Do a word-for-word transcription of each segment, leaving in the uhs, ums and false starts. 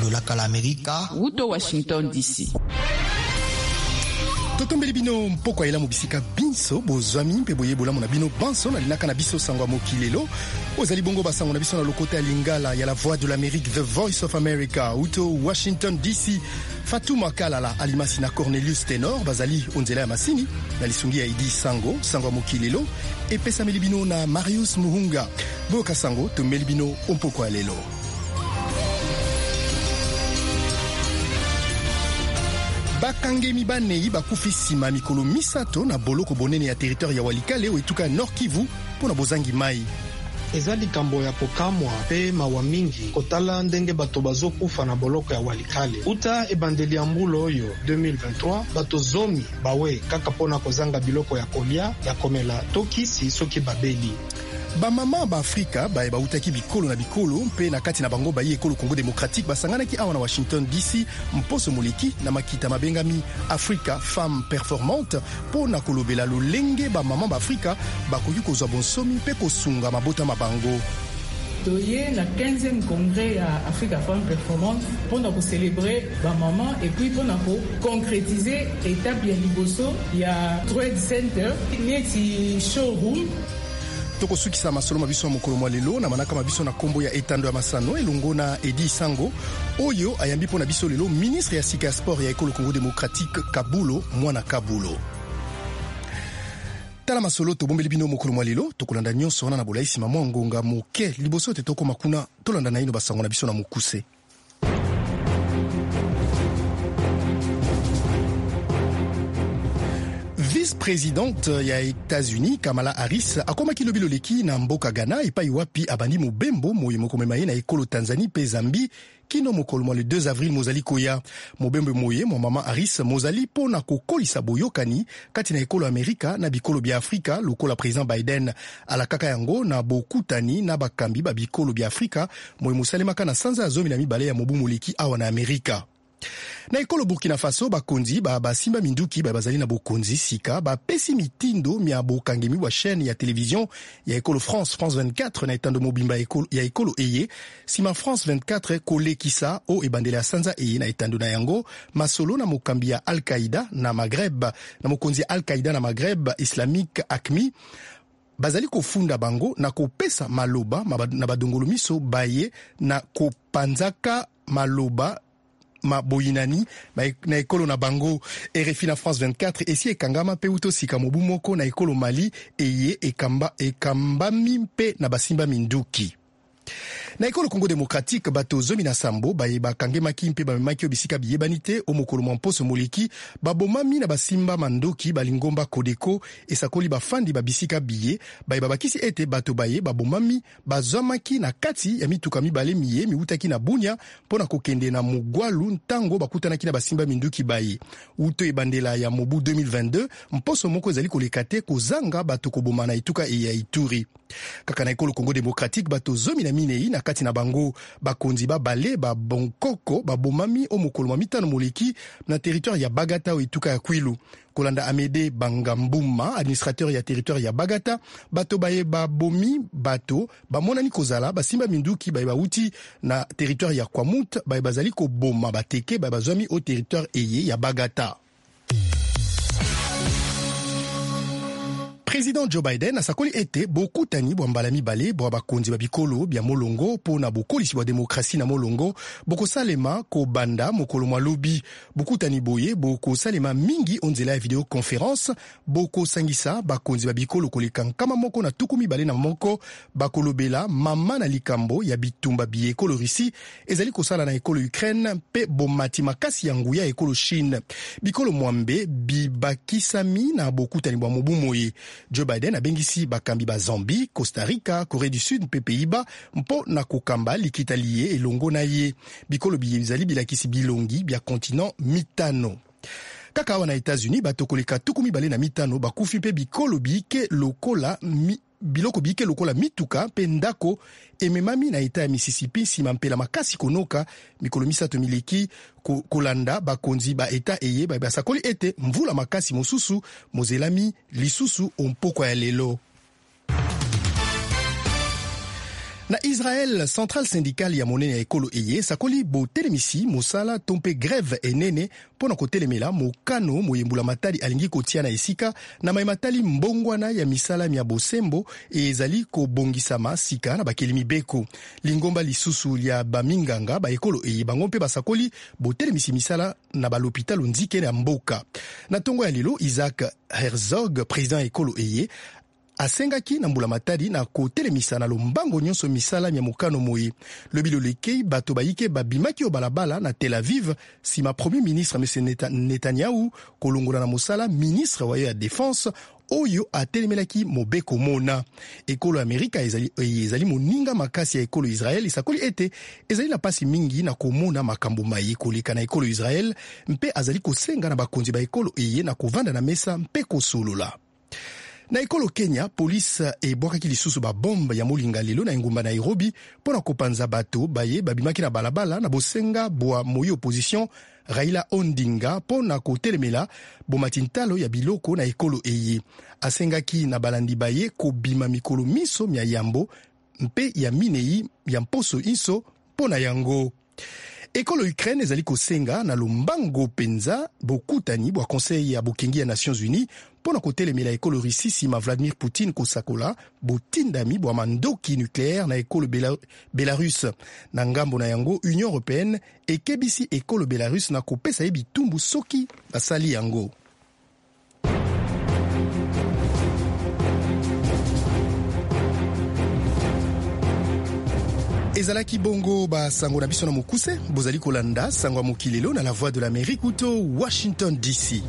tolaka la Amerika uto Washington D C. Totombeli bino mpoko ela mobisika binso bozwami mpe boyebola mona bino banso na linaka na biso sangwa mokilelo ozali bongo basango na biso na lokota ya lingala ya la voix de l'Amérique, the voice of America uto Washington D C. Fatuma Kalala alimasi na Cornelius Tenor bazali onzela ya masini na lisungi ya Idi Sango sangwa mokilelo epesa melibino na Marius Muhunga boka sango to melibino mpoko ya lelo. Bakangemi banei bakufi sima mikolo misato na boloko bonene ya territoire ya Walikale oetuka Nord Kivu pona bozangi mai. Eza likambo ya kokamwa pe mawa mingi kotala ndenge bato bazokufa na boloko ya Walikale. Uta ebandeli ya mbulo oyo deux mille vingt-trois bato zomi bawe kaka pona kozanga biloko ya kolia ya komela tokisi soki babeli. Ba mama ba Afrika ba bautaki bikolo na bikolo mpe na kati na bango ba ekolo Congo démocratique basanganaki awa na Washington D C mposo moleki na makita mabengami Africa Femme Performante po na kolobela lolenge ba mama ba Afrika bakoki kozwa bonsomi mpe kosunga mabota mabango. Toye na quinzième congrès ya Africa Femme Performante pour na ko célébrer ba maman et puis pour na ko concrétiser étape ya liboso ya Trade Center neti showroom. Toko sukisa masolo mabiso ya mokolo mwa lelo na manaka mabiso na kombo ya etando ya masano elongo na Edi Sango oyo ayambi po na biso lelo ministre ya sika sport ya ekolo Congo démocratique Kabulo mwana Kabulo. Tala masolo to bombeli bino mokolo mwa lelo tokolanda nyonso wana na bolaisi mamwa ngonga moke liboso te toko makuna tolanda na ino basango na biso na mukuse. Vice-présidente ya États-Unis Kamala Harris akomaki lobilo leki na mboka Ghana epai wapi abandi mobembo moye mokomema ye na ekolo Tanzanie pe Zambie kino mokolo mwa le deux avril mozali koya mobembo moye mo mama Harris mozali pona kokolisa boyokani kati na ekolo Amerika na bikolo bya Afrika lokola président Biden alakaka yango na bokutani na bakambi ba bikolo bya Afrika moye mosalemaka na sanza ya zomi na mibale ya mobu moleki awa na Amerika. Na ekolo Burkina Faso bakonzi ba basimba minduki ba bazali na bokonzi sika ba pesi mitindo mia bokangemi wa chaîne ya télévision ya ekolo France France vingt-quatre na etando mobimba ekolo ya ekolo eye sima France vingt-quatre kolekisa o ebandela ya sanza eye na etando na yango masolo na mokambi ya Al-Qaïda na Maghreb na mokonzi ya Al-Qaïda na Maghreb Islamique Akmi bazali kofunda bango na kopesa maloba na badongolo miso baye na kopanzaka maloba ma boyinani na ekolo na bango. R F I na France vingt-quatre esi ekangama pe uto sika mobu moko na ekolo Mali eye ekamba ekambami mpe na basimba minduki. Na ekolo Congo démocratique bato zomi na sambo baye bakangemaki mpe bamemaki obisika biyebani te o mokolo mwa mposo moleki babomami na basimba mandoki balingomba Kodeko esakoli bafandi babisika biye baye babakisi ete bato baye babomami bazwamaki na kati ya mituka mibale miye miutaki na Bunia pona kokende na Mugwalu ntango bakutanaki na basimba minduki baye uto ebandela ya mobu deux mille vingt-deux mposo moko ezali koleka te kozanga bato koboma na ituka e ya Ituri. Kaka na ekolo Congo démocratique bato zomi na minei na kati na bango bakonzi ba bale ba bonkoko ba bomami o mokolo mwa mitano moleki na territoire ya Bagata o ituka ya Kwilu. Kolanda Amede Bangambuma administrateur ya territoire ya Bagata bato baye ba bomi bato ba monani kozala basimba minduki baye bauti na territoire ya Kwamut baye bazali ko boma bateke baye bazwami o territoire eye ya Bagata. Président Joe Biden asakoli ete bokutani bwa mbala mibale bwa bakonzi babikolo bya molongo pona bokolisi bwa demokrasi na molongo bokosalema ko banda mokolo mwa lobi bokutani boye bokosalema mingi onzela ya video conference bokosangisa bakonzi babikolo koleka nkama moko na tuku mibale na moko bakolobela mama na likambo ya bitumba bi ekolo Russie ezali kosala na ekolo Ukraine pe bomati makasi ya nguya ekolo Chine bikolo mwambe bibakisami na bokutani bwa mobu moye. Joe Biden abengisi bakambi ba Zambie, Costa Rica, Corée du Sud mpe Pays-Bas mpo na kokamba likita liye elongo na ye bikolo bizali bilakisi bilongi bya continent mitano. Kaka wana États-Unis bato koleka tuku mibale na mitano bakufi mpe bikolo bike lokola mi biloko bike lokola mituka mpe ndako ememami na eta ya Mississippi sima mpela makasi konoka mikolo misato mileki kolanda bakonzi ba eta eye ba basakoli ete mvula makasi mosusu mozelami lisusu ompoko ya lelo. Na Israel, centrale syndicale ya monene ya ekolo eye sakoli botelemisi mosala tompe grève enene pona kotelemela mokano moyembula matali alingi kotia na esika na maimatali mbongwana ya misala ya bosembo ezali kobongisama sika na bakeli mibeko. Lingomba lisusu ya baminganga ba ekolo eye bango mpe basakoli botelemisi misala na balopitalo nzike na mboka. Na tongo ya lelo, Isaac Herzog, président ekolo eye, asengaki na mbula matadi na kotelemisa na lombango nyonso misala ya mokano moye. Lobilo lekei bato bayike babimaki o balabala na Tel Aviv sima premier ministre M. Netanyahu kolongola na mosala ministre wa ya défense oyo atelemelaki mobeko mona. Ekolo Amerika ezali, ezali moninga makasi ya ekolo Israel isakoli ete ezali na pasi mingi na komona makambo maye koleka na ekolo Israel mpe azali kosenga na bakonzi ba ekolo eye na kovanda na mesa mpe kosolola. Na ekolo Kenya, polisi ebwakaki lisusu ba bomba ya molinga lelo na engumba Nairobi pona kopanza bato baye babimaki na balabala na bosenga bwa moyo opposition Raila Odinga pona kotelemela bomatintalo ya biloko na ekolo eye. Asengaki na balandi baye kobima mikolo miso mya yambo mpe ya minei ya mposo iso pona yango. Ekolo Ukraine ezali kosenga na lombango penza bokutani bwa conseil ya bokengi ya Nations Unies pona kotelemela ekolo Russie sima Vladimir Poutine kosakola botindami bwa mandoki nucléaire na ekolo Bela, Belarus. Na ngambo na yango Union Européenne ekebisi ekolo Belarus na kopesa ye bitumbu soki basali yango. Ezalaki bongo ba sango na biso na mokuse, bozali kolanda sango mokilelo na la voix de l'Amérique uto Washington D C.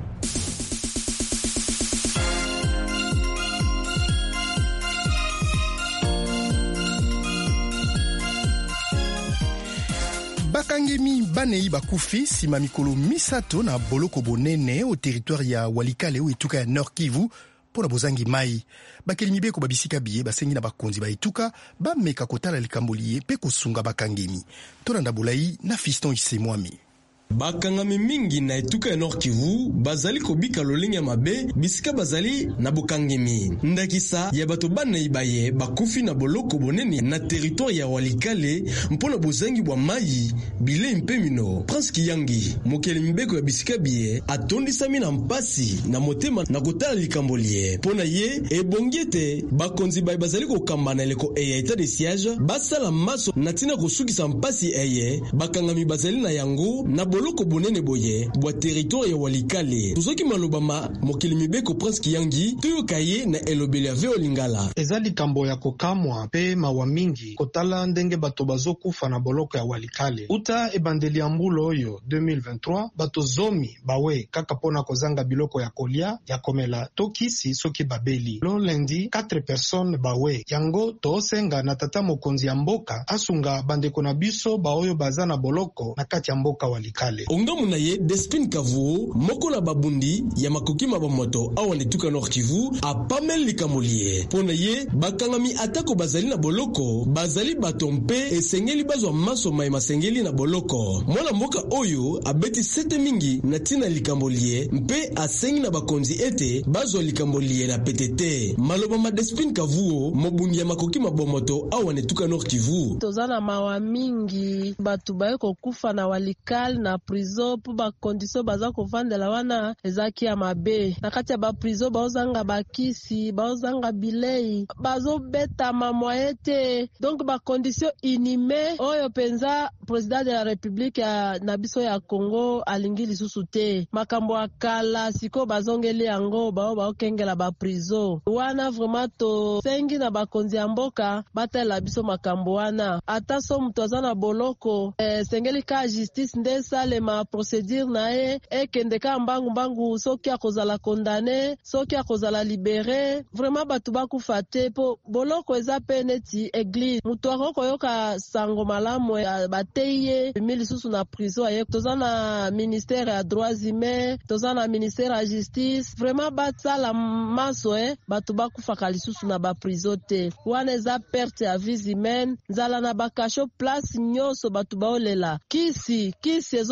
Bakangemi banei bakufi sima mikolo misato na boloko bonene au territoire ya Walikale ou etuka ya Nord Kivu pona bozangi mai. Bakeli mibeko babisika biye basengi na bakonzi ba etuka ba meka kotala likamboliye pe kosunga bakangemi. Tolanda bolai na Fiston Isemwami. Bakangami mingi na etuka ya Nord Kivu bazali kobika lolinga mabe bisika bazali na bokangemi. Ndakisa ya bato bana ibaye bakufi na boloko bonene na territoire ya Walikale mpona bozangi bwa mai bile mpemino. Prince Kiyangi mokeli mbeko ya bisika biye atondisami na mpasi na motema na kotala likambolie. Pona ye ebongete bakonzi baye bazali kokamba na eleko eya etat de siège basala maso na tina kosukisa mpasi eye bakangami bazali na yango na boloko bonene boye bwa territoire ya Walikale. Tuzoki malobama mokeli mibeko Prince Kiyangi tuyokaye na elobele ya Veo Lingala. Ezali kambo ya kokamwa pe mawa mingi kotala ndenge bato bazokufa na boloko ya Walikale. Uta ebandeli ya mbulo oyo deux mille vingt-trois bato zomi bawe kaka pona kozanga biloko ya kolia ya komela tokisi soki babeli. Lo lundi quatre personnes bawe yango toosenga na tata mokonzi ya mboka asunga bandeko na biso baoyo baza na boloko na kati ya mboka Walikale. Ongamu na ye Despin Kavuo moko na babundi ya makoki mabamoto awa netuka Nord Kivu apamel likamolie. Pona ye bakangami atako bazali na boloko bazali batompe esengeli bazwa maso mai masengeli na boloko. Mwana mboka oyo abeti sete mingi na tina likambolie mpe asengi na bakonzi ete bazwa likambolie na P T T. Maloba ma Despin Kavuo mobundi ya makoki mabamoto awa netuka Nord Kivu. Tozana mawa mingi batu baye kokufa na Walikale na prison po ba condition baza kovandela wana ezaki ya mabe. Na kati ya ba prison baozanga bakisi, baozanga bilei, bazobeta mamoyete. Donc ba condition inime oyo penza président de la République ya nabiso ya Congo alingi lisusu te. Makambo akala siko bazongeli yango bao baokengela ba prison. Wana vraiment to sengi na bakonzi ya mboka batela biso makambo wana. Ata so mtu azana boloko eh, sengeli ka justice nde sale ma procédure na e ekende ka mbangu mbangu soki akozala condamné soki akozala libéré. Vraiment batu bakufa te po boloko eza pe neti église. Mutu akoko yoka sango malamu ya bateye mili susu na prison aye. Toza na ministère ya droits humains, toza na ministère ya justice. Vraiment batsala maso eh batu bakufa kalisusu na ba prison te. Wana eza perte ya vies humaines. Nzala na bakasho place nyoso batu baolela. Kisi kisi ezo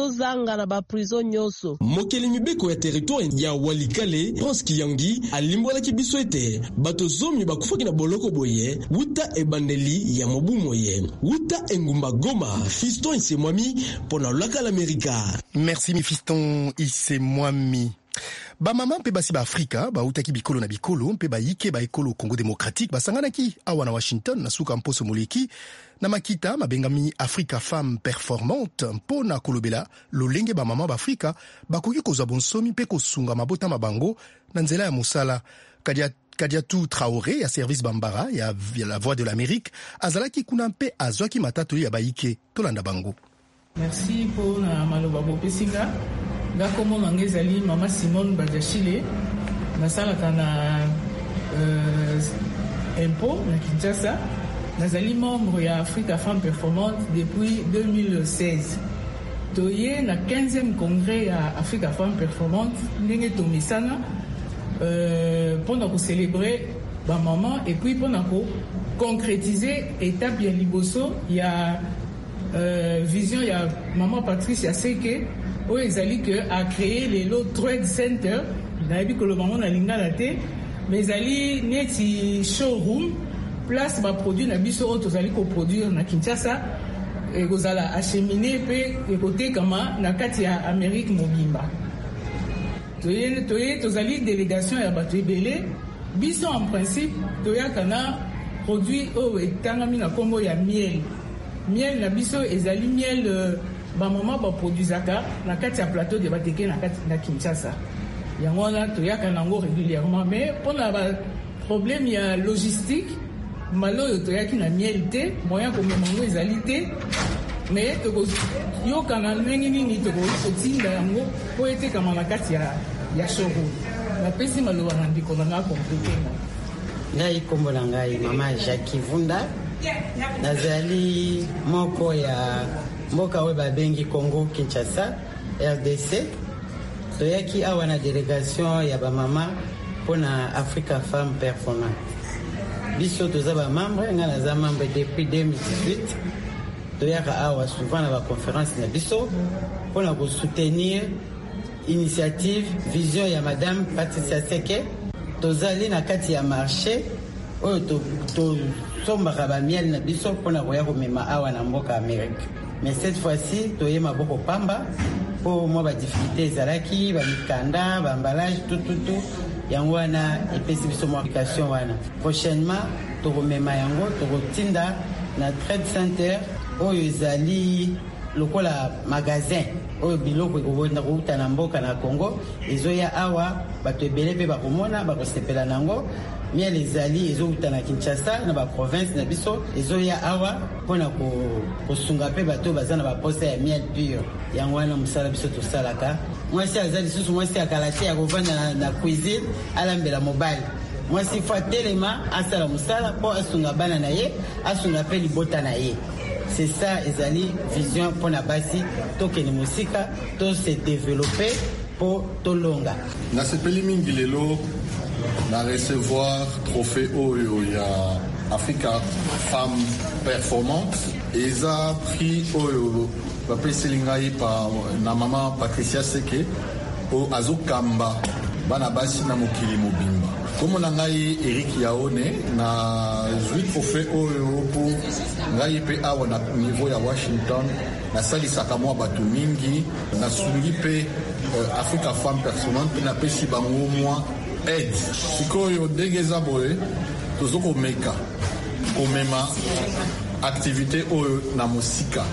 bazozanga na baprison nyonso. Mokeli mibeko ya territoire ya Walikale, Prince Kiyangi alimbolaki biso ete bato zomi bakufaki na boloko boye wuta ebandeli ya mobu moye. Wuta engumba Goma, Fiston Isemwami pona laka l'Amerika. Merci mi Fiston Isemwami. Ba mama mpe basi ba Afrika ba utaki bikolo na bikolo mpe ba yike ba ekolo Congo démocratique basanganaki awa na Washington na suka mposo moleki na makita mabengami Africa Femme Performante mpona kolobela lolenge ba mama ba Afrika bakoki kozwa bonsomi mpe kosunga mabota mabango na nzela ya mosala. Kadia Kadiatou Traoré ya service Bambara ya, ya la Voix de l'Amérique azalaki kuna mpe azwaki matatu ya bayike tolanda bango. Merci pour na maloba bopesinga. Nga komo nangezali mama Simone Badiachile nasalaka na euh, impôt na Kinshasa. Nazali membre ya Africa Femme Performante depuis deux mille seize. Toye na quinzième congrès ya Africa Femme Performante ndenge tomisana euh, pendant ko célébrer ba maman et puis pendant ko concrétiser étape ya liboso ya euh, vision ya maman Patricia Seke o ezali que a créé les World Trade Center na yebi ko lo bango na lingala te mais ezali neti showroom place ba produit na biso o tozali ko produire na Kinshasa e kozala acheminer pe ekote kama na kati ya Amérique mobimba. Toye toye tozali délégation ya bato ebele biso en principe toyaka na produit o etangami na kombo ya miel. Miel na biso ezali miel euh, ba mama ba produisaka na kati ya plateau de bateke na kati na Kinshasa. Yango na toyaka nango régulièrement mais pona ba problème ya logistique maloyo toyaki na miel te moyen ko memango ezali te mais toko yoka na ndenge nini toko kotinda yango po ete kama na kati ya ya showroom. Na pesi maloba na ndiko na komplete ngai kombo na ngai mama Jackie Vunda nazali moko ya mboka we babengi Congo Kinshasa R D C toyaki awa na délégation ya ba mama pona Africa Femme Performante biso toza ba membre nga naza membre depuis deux mille dix-huit toyaka awa souvent na ba conférence na biso pona ko soutenir initiative vision ya madame Patricia Seke tozali na kati ya marché oyo to to sombaka ba miel na biso pona koya komema awa na mboka Amérique. Mais cette fois-ci toye maboko pamba po mo ba difficulté ezalaki ba mikanda ba emballage tout tout tout yango wana epesi biso mo application wana prochainement tokomema yango tokotinda na trade center oyo ezali lokola magasin oyo biloko ekobonda kouta na mboka na Congo ezoya awa bato ebele mpe bakomona bakosepela nango miel ezali ezouta na Kinshasa na ba province na biso ezoya awa mpona kosunga mpe bato baza na baposa ya miel pure yango wana mosala biso tosalaka mwasi aza lisusu mwasi akala te ya kovanda na, na cuisine alambela mobali mwasi fo atelema asala mosala mpo asunga bana na ye asunga mpe libota na ye. C'est ça ezali vision mpona basi tokende mosika to se développer po tolonga nasepeli mingi lelo na recevoir trophée oyo ya Africa Femme Performante eza prix oyo bapeseli ngai pa na mama Patricia Seke o azokamba bana basi na mokili mobimba komo na ngai Eric Yaone na zwi trophée oyo po ngai pe awa na niveau ya Washington nasalisaka mwa bato mingi nasungi pe uh, Africa Femme Performante na pesi bango mwa aide sikoyo ndenge eza boye tozokomeka komema activité oyo na mosika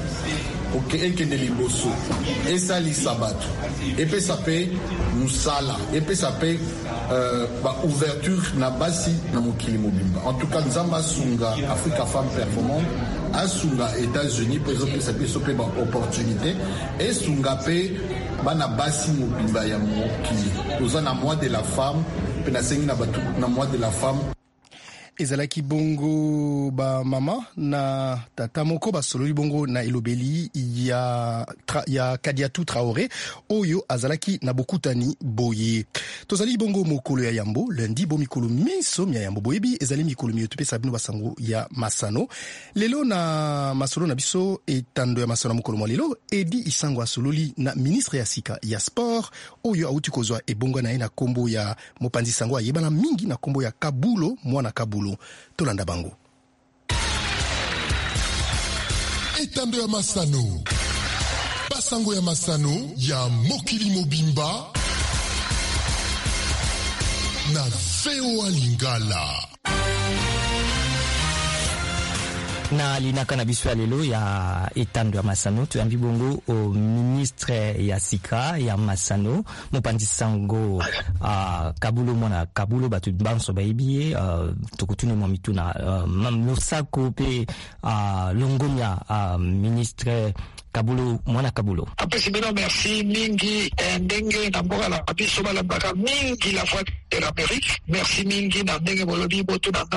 oke ekende liboso esalisa bato epesa pe musala epesa pe uh, ba ouverture na basi na mokili mobimba. En tout cas nzamba asunga Africa Femme Performante asunga États-Unis po ezopesa biso pe ba opportunité esunga pe bana basi mobimba ya mokili toza na mois de la femme pe nasengi na bato na mois de la femme. ezalaki bongo ba mama na tata moko basololi bongo na elobeli ya, tra, ya Kadiatou Traoré oyo azalaki na bokutani boye. Tozali bongo mokolo ya yambo lundi bo mikolo miso ya yambo boyebi ezali mikolo miyo tupesa bino basango ya masano. Lelo na masolo na biso etando ya masano mokolo mwa lelo Edi Isango asololi na ministre ya sika ya sport oyo auti kozwa ebongo na ye na kombo ya mopanzi sango ayebana mingi na kombo ya Kabulo mwana Kabulo. Tolanda bango. Etando ya masano basango ya masano ya mokili mobimba na V O A Lingala. Na linaka na biso ya lelo ya etando ya masano tuyambi bongo o ministre ya sika ya masano mopanzi sango uh, Kabulo mwana Kabulo batu banso bayibiye uh, tokutune mwa mituna uh, mosako pe uh, longomia uh, ministre Kabulo mwana Kabulo. Apesibino merci mingi ndenge na mboka la biso bala baka mingi la voix de l'Amérique. Merci mingi na ndenge bolobi boto na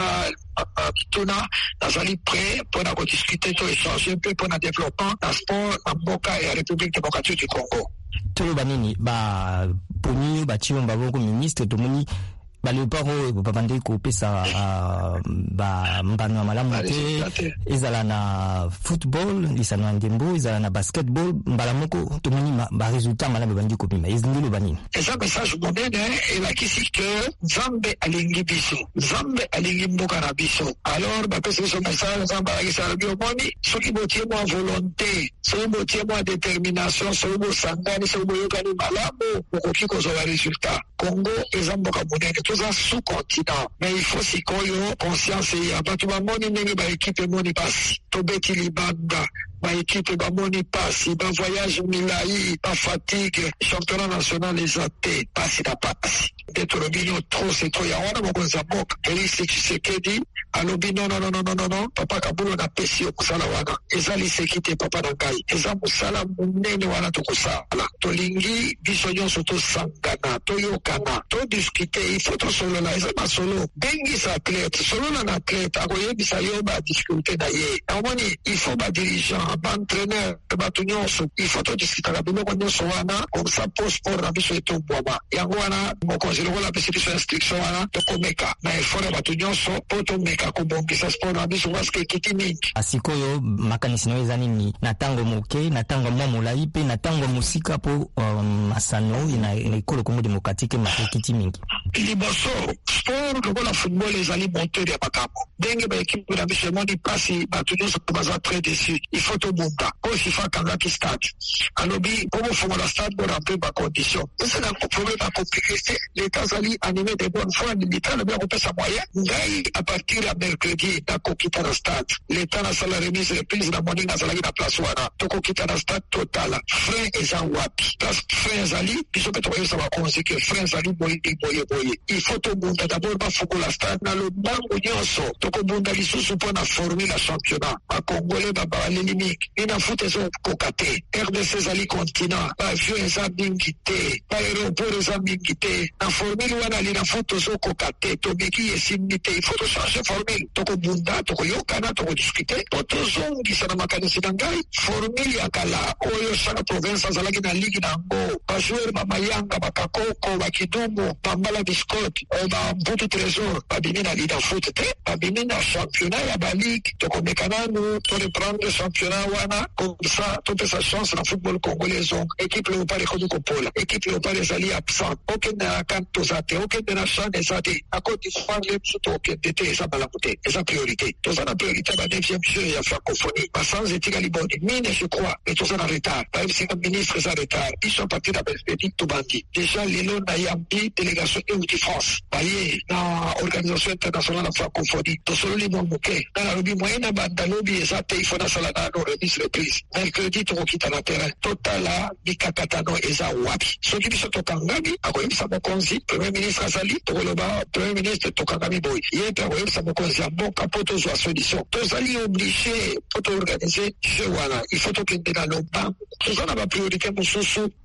bituna nazali prêt pour na discuter to échanger un peu pour na développement na sport na mboka ya République démocratique du Congo. Tolo banini ba poni ba chiomba bongo ministre tomoni ba leoparo ba bande ko pesa uh, ba mbano malamu te ezala na football lisana ndembo ezala na basketball mbala moko tomoni ba resultat malamu bandi ko pima ezindilo banini eza message monene elakisi que Nzambe alingi biso Nzambe alingi mboka na biso alors ba pesa so message Nzambe alakisi alobio moni soki botie mo volonté soki botie mo détermination soki bo sangani soki bo yokani malamu okoki kozwa resultat. Congo eza mboka monene toza sous-continent mais il faut sikoyo conscience ya batu bamoni ndenge ba équipe moni pasi tobeti libanda ba équipe bamoni pasi ba voyage milai ba fatigue championnat national ezate pasi na pasi detorobino trop c'est trop ya wana mokonza mboka Félix Tshisekedi alobi non non non non non non papa Kabulo na pesi okusala wana ezali sekite papa na ngai eza musala munene wana tokusala tolingi biso nyonso tosangana toyokana todiscute il faut tosolola eza masolo bengisa athlète solola na athlète akoyebisa yo badifficulté na ye namoni il faut badirigeant baentraîneur bato nyonso il faut todiscutaka biloko nyonso wana comme ça po sport na biso etombwama yango wana mokonzi lokola apesi biso instruction wana tokomeka na effort ya bato nyonso po tomeka kobongisa sport na biso paske ekiti mingi asikoyo makanisi nayo eza nini na ntango moke na ntango mwa molai mpe na ntango mosika po um, masano na ekolo Congo démocratique makekiti mingi liboso sport lokola football ezali moteur ya makambo ndenge baekipe na biso emoni mpasi bato nyonso baza très déçu il faut tobunda oyo fifa akangaki stade alobi po bofongola stade bona mpe bacondition esena problème acompliqué te l'état azali animé de bonne foi l'état alobi akopesa moyen ngai à partir ya mercredi nakokita na stade l'état nasala remise reprise na moninga azalaki na place wana tokokita na stade totala frein eza wapi place frein ezali biso mpe tokoyebisa bakonzi ke frein ezali boye boye boye il faut tobunda d'abord bafongola stade na lobango nyonso tokobunda lisusu mpo na former la championnat bakongole babaleli mingi ina foot ezokoka te R D C ezali continent bavio eza mingi te baéroport eza mingi te na formule wana ali na foot ozokoka te tobiki esimbi te il faut tochange formule tokobunda tokoyokana tokodiscute po tozongisa na makanisi na ngai formule ya kala oyo chaque province azalaki na ligue na yango bajoueur bamayanga bakakoko bakidumu bambala biscote bambutu trésor babimi na lida foot te babimi na championnat ya baligue tokomeka nanu toreprendre championnat wana comme ça topesa chance na football congolais zongo équipe léopard ekomi kopola équipe léopard ezali absent okende na kan toza te okende na chan eza te na Côte d'Ivoire le biso tokende te eza malamu te eza priorité toza na priorité ya ba-neuvième jeu ya francophonie basanz etikali boni mine je crois mais toza na retard bayebisika ministre eza retard biso a partir na perspective tobandi déjà lelo na yambi délégation euti France baye na organisation internationale ya francophonie tosololi mwa moke na nalobi moyen na banda lobi eza te il faut nasala nano remise reprise mercredi tokokita na terrain totala mikakatano eza wapi soki biso tokangami akoyebisa mokonzi premier ministre azali tokoloba premier ministre tokangami boye ye mpe akoyebisa mokonzi ya mboka mpo tozwa solution tozali oblige mpo toorganize jeu wana il faut tokende na lobango toza na bapriorité mosusu sport ya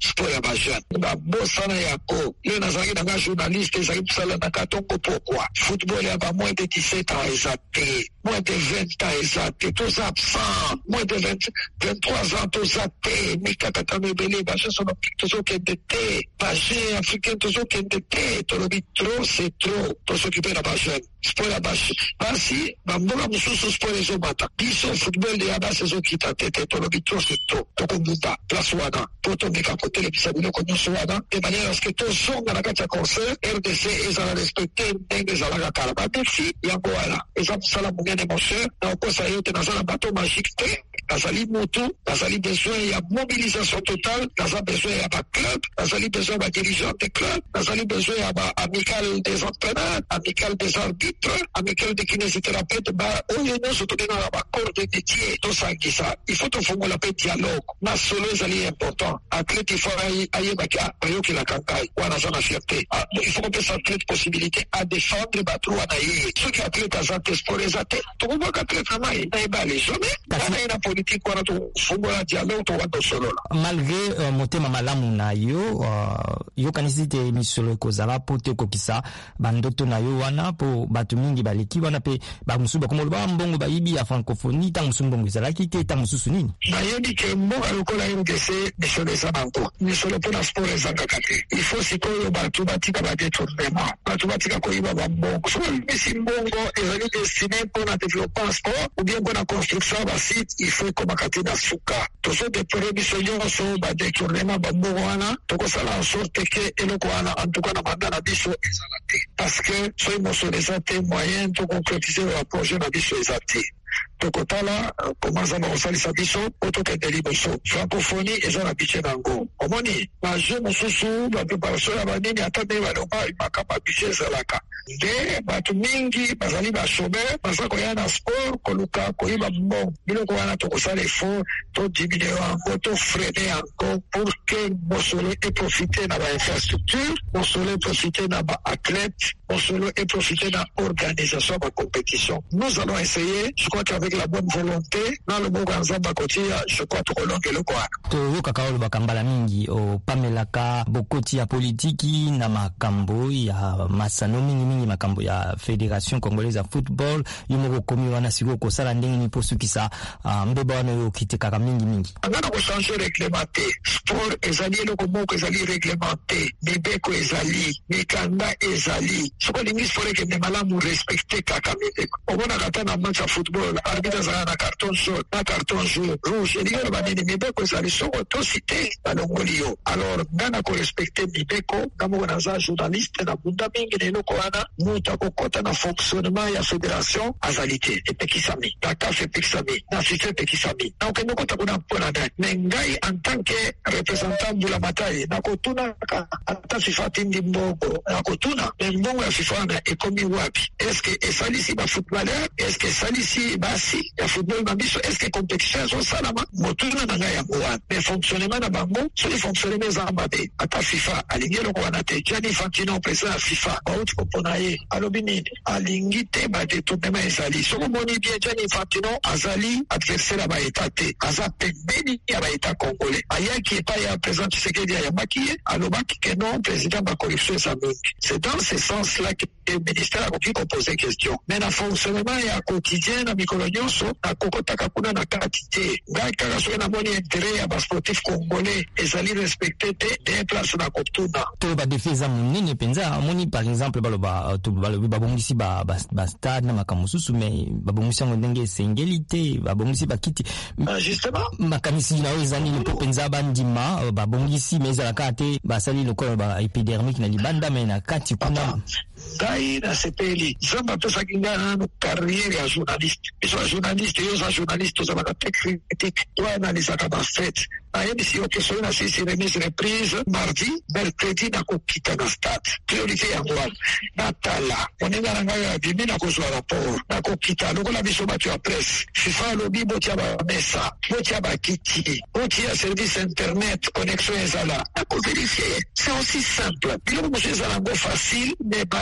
bajeune babosana yako yo nazalaki nanga journaliste ezalaki mosala na katongo pourquoi football ya ba moins de dix-sept ans eza te moins de vingt ans eza te toza absent moins de vingt-trois ans toza te mikakatano ebele bajeune sono tozokende te bajeune africain tozokende te tolobi trop c'est trop tozokipe na bajeune sport ya basi basi bamboka mosusu sport ezobata biso football ya basi ezokita tete tolobi trop c'est trop tokobuta place wana po tomeka kotelebisa biloko nyonso wana de manière aske tozonga na kati ya concert R D C ezala respecte ndenge ezalaka kala badefi yango wana eza mosala monene mon cher na okosa yo te naza na bato magique te nazali motu nazali besoin ya mobilisation totale naza besoin ya baclub nazali besoin ya badirigeant de club nazali besoin ya baamical des entraîneurs amical des arbitres amical de kinésithérapeute ba oyo nyonso tokena na bacorps de métier tosangisa il faut tofongola mpe dialogue na solo ezali important athlète il faut ayebaki bayokelaka ngai wana aza na fierté il faut kopesa athlète possibilité à défendre bato wana ye soki athlète aza te sport eza te tokobwaka athlète na mai nayeba ale jamais wana ye na politique wana tofongola dialogue towa tosolola malgré uh, motema malamu na yo uh, yokanisi te misolo ekozala po te okokisa bandoto na yo wana po bato mingi baleki wana mpe bamosusu bakomoloba mbongo bayibi ya francophonie ntango mosusu mbongo ezalaki te ntango mosusu nini nayebi ke mboka lokola R D C misolo eza bango misolo mpo na sport ezangaka te il faut sikoyo bato batika badetournement bato batika koyiba bambongo so babimisi mbongo ezali destine mpo na développement sport ou bien mpo na construction ya basite il faut ekomaka te na suka tozodepore biso nyonso badetournement bambongo wana tokosala en sorte ke eloko wana en tout cas na manda na biso ezala te parce que soki mosolo eza te moyen toconcrétiser ba projet na biso eza te tokotala komanza bakosalisa biso po tokende liboso francophonie eza na budget nango omoni baje mosusu bapreparation ya banini ata nde balomba makambo ya budget ezalaka nde bato mingi bazali bashomer baza koya na sport koluka koyiba mbongo biloko wana tokosala effort todiminue yango tofrene yango pour que mosolo eprofite na bainfrastructure mosolo eprofite na baathlète mosolo eprofite na organisation ya bacompétition nous allons essayer je crois qu'avec la bonne volonté na loboko ya nzambe akotia je crois tokolonga eloko wana toyokaka olobaka mbala mingi opamelaka bokoti ya politiki na makambo ya masano mingimingi makambo ya fédération congolaise ya football yo moko okomi wana sikoyo kosala ndenge nini mpo sukisa uh, mbeba wana oyo okitekaka mingimingi anga na kochange règlement te sport ezali eloko moko ezali règlement te mibeko ezali mikanda ezali soko lingi sport ekende malamu respecte kaka mibeko omonaka ata na match ya football arbitre azala na carton jaune na carton jaune rouge elingi oloba nini mibeko ezali soko tosi te balongoli yo alors nga na korespecte mibeko nga moko naza journaliste na bunda mingi na eloko wana moto akokota na fonctionnement ya fédération azali te epekisami na caf epekisami na fifa epekisami na okende okota kuna mpona nani me ngai en tant que représentant mbula matai nakotunaka ata fifa atindi mbongo nakotuna me mbongo ya fifa wana ekomi wapi estce esalisi bafootballeur estce esalisi basi ya football na biso estce compétition ezosalama motuna na ngai yango wana me fonctionnement na bango soki fonctionnement eza mabe ata fifa alingi eloko wana te Gianni Infantino président ya fifa bauti kopona ye alobi nini alingi te badetournement ezali soki omoni bien Gianni Infantino azali adversaire ya baeta te aza pembeni ya baeta congolais ayaki epai ya président Tshisekedi ayambaki ye alobaki ke non président bacorruption eza mingi c'est dans ce sens là que le ministère akoki kopose question mais na fonctionnement ya quotidien na mikolo nyonso nakokotaka kuna na kati te ngai kaka soki namoni intérêt ya basportif congolais ezali respecte te de place na kotuna to badefi eza monene mpenza amoni par exemple baloba balobi babongisi bastade na makambo mosusu mais babongisi yango ndenge esengeli te babongisi bakiti justement makanisi na oyo eza nini mpo mpenza bandima babongisi mais ezalaka te basali lokola ba épidermique na libanda mais na kati kuna ngai nasepeli nzambe apesaki ngai nano carrière ya journaliste biso ya journaliste yo oza journaliste ozalaka te critique to analizaka bafete nayebisi yo ke soki nasilisi remise reprise mardi mercredi nakokita na stade priorité yango wana natala moninga na ngai abimi nakozwa rapport nakokita lokola biso bato ya presse fifa alobi botia bamesa botia bakiti botia service internet connexion ezala nakoverifie c'est aussi simple biloko mosu ezala yango facile mais bato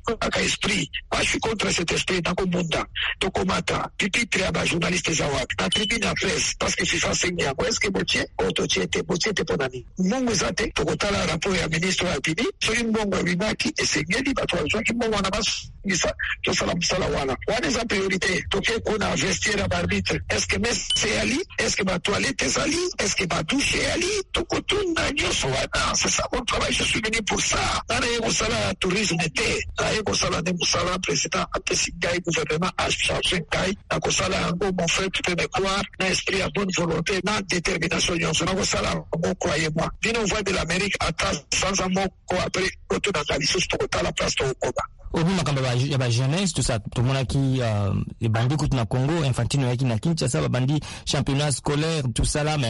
aka esprit moi je suis contre cet esprit nako munda tokomata pipitre ya ba journaliste za wapi na tribune ya presse parce que FIFA sengi yango est-ce que botie ototie te botie te ponani mungu zate tokotala rapport ya ministre ya pini soki mbongo bimaki esengeli bato bazwaki mbongo na basisa tosala mosala wana wana eza priorité toke kuna vestiaire ya barbitre est-ce que mese yali est-ce que batoilette ezali est-ce que badouche yali tokotunda nyonso wana c'est ça mon travail je suis venu pour ça nana ye kosala tourisme te naye kosala nde mosala président apesi ngai gouvernement acharge ngai na kosala yango mon frère tu peux me croire na esprit ya bonne volonté na détermination nyonso na kosala yango croyez-moi bino voix de l'Amérique ata sanza moko après kotunanga lisusu tokotala place tokokoma obi makambo ya ba jeunesse tout ça tout monde qui euh, les bandits contre na Congo Infantino yaki na Kinshasa ba bandits championnat scolaire tout ça là mais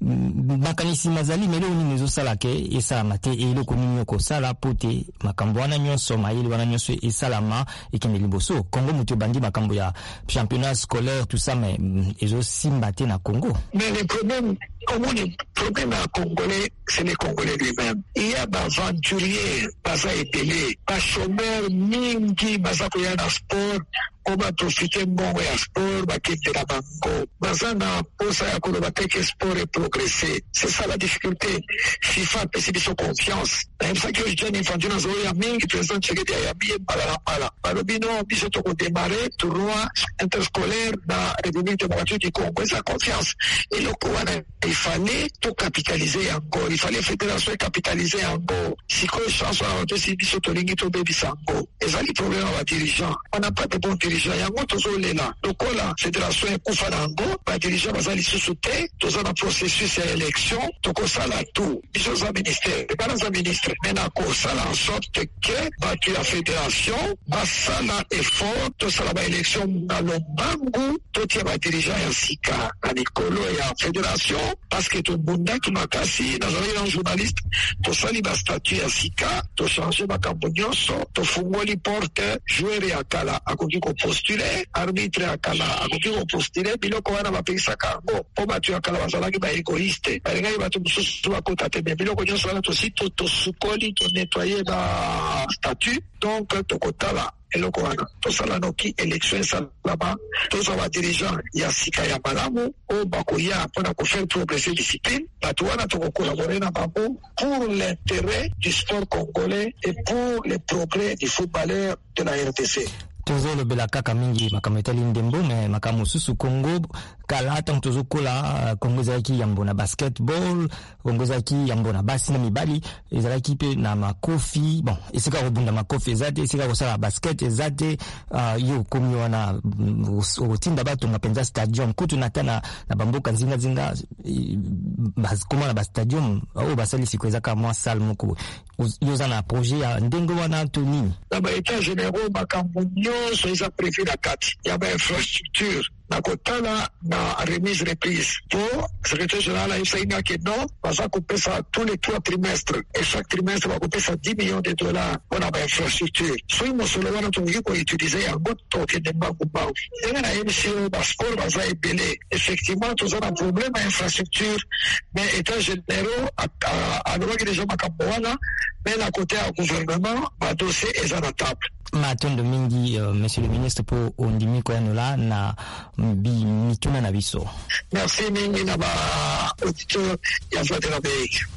makanisi mazali mais le ni mezo sala ke et ça mate et le kominyo ko sala pote makambo wana nyonso maili wana nyonso et salama et kende liboso Congo mutu bandi makambo ya championnat scolaire tout ça mais ezo simbate na Congo mais le problème comment le problème à Congolais c'est les Congolais lui-même il y a ba aventurier baza epelé ba chômeur mingi baza koya na sport oba profite mbongo ya sport bakendela bango baza na posa ya koloba teke sport et progresser c'est ça la difficulté FIFA apesi biso confiance nayebisaki oyo Gianni Infantino azolo ya mingi président Tshisekedi ayambi ye mbala na mbala balobi no biso tokodemare tournoi interscolaire na République démocratique du Congo eza confiance eloko wana il fallait tout capitaliser yango il fallait fédération capitaliser yango sikoyo chance wana batesi biso tolingi tobebisa yango ezali problème ya badirigeant on n'a pas de bons dirigeants yango tozolela lokola fédération ekufa na yango badirigeant baza lisusu te toza na processus ya élection tokosala tout biso za ministère bana za ministre me na kosala en sorte ke bato ya fédération basala effort tosala baélection na lombangu totia badirigeant ya sika na likolo ya fédération parce que tobundaki makasi nazalaki na journaliste tosali bastatut ya sika tochange makambo nyonso tofungoli porte joueur ya kala akoki kopostule arbitre ya kala akoki kopostule biloko wana bapekisaka yango mpo bato ya kala bazalaki baegoiste balingaki bato mosusu bakota te me biloko nyonso wana tosi tosukoli tonettoye bastatut donc tokotala eloko wana tosala noki élection esalama tozwa badirigeant ya sika ya malamu oyo bakoya mpona kofaire progresser discipline bato wana tokokolabore na bango pour l'intérêt du sport congolais et pour le progrès du footballeur de la R D C tozolobela kaka mingi makambo etali ndembo me makambo mosusu Congo kala ntango tozokola Congo ezalaki yambo na basketball Congo ezalaki yambo na basi na mibali ezalaki mpe na makofi bon esika kobunda makofi eza te esika kosala basket eza te uh, yo komi wana otinda batonga mpenza stadium kutu nata na, na bamboka nzingazinga koma na bastadium oyo basalisi ezaka mwa sale moko yoza na projet ya ndenge wana to nini na baétat généraux makambo nyonso eza prévu na kati ya bainfrastructure na kotala na remise reprise po secrétaire général ayebisaki ke non baza kopesa tous les trois trimestres et chaque trimestre bakopesa dix millions de dollars mpona bainfrastructure soki mosolo wana tokoki koutilize yango tokende mbangumbangu ndenge nayebisi oyo basport baza ebele effectivement toza na problème ya infrastructure mais état généraux alobaki déjà makambo wana mais na kote ya gouvernement badossier eza na table matondo mingi uh, monsieur le ministre po ondimi koyanola na bi mituna na biso merci mingi na ba auditeur ya Voix de l'Amérique.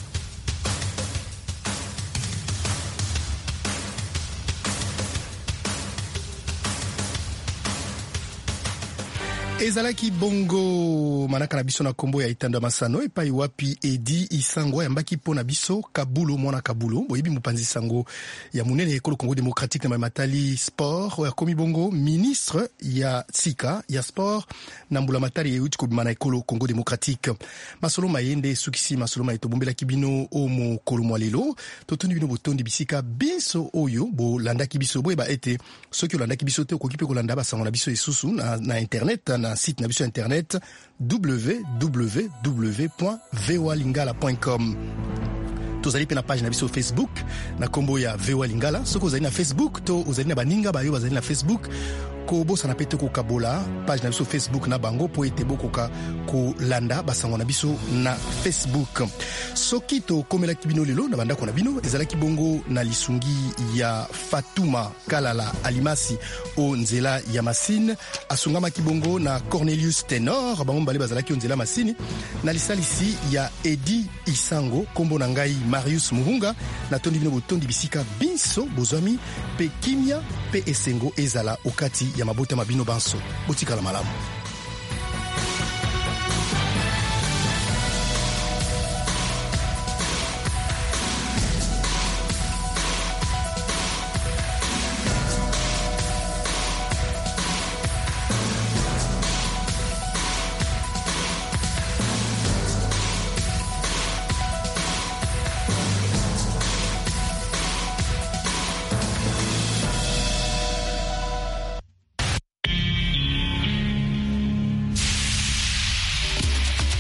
ezalaki bongo manaka na biso na kombo ya Itando Masano epai wapi Edi Isango yambaki po na biso Kabulo mwana Kabulo boyebi mopanzi sango ya munene ekolo Congo démocratique na matali sport ya komi bongo ministre ya sika ya sport na mbula matali euti ko bimana ekolo Congo démocratique masolo mayende sukisi masolo mayeto bombela kibino o mo kolomwa lelo totondi bino botondi bisika biso oyo bo landaki biso boyeba ete soki landaki biso te okoki pe kolanda basango na biso esusu na, na internet na site na biso internet w w w point v o a lingala point com. Tozali pe na page na biso Facebook na kombo ya V O A Lingala. Soko ozali na Facebook to ozali na baninga bayo bazali na Facebook kobosana pe te kokabola page na biso Facebook na bango po ete bokoka kolanda basango na biso na Facebook. Soki tokomelaki bino lelo na bandako na bino ezalaki bongo na lisungi ya Fatuma Kalala Alimasi o nzela ya Masine, asungamaki bongo na Cornelius Tenor bango mbale bazalaki o nzela Masini, na lisalisi ya Edi Isango kombo na ngai Marius Muhunga, na tondi bino botondi bisika binso bozwami pe kimia pe esengo ezala okati ya mabota mabino banso botikala malamu.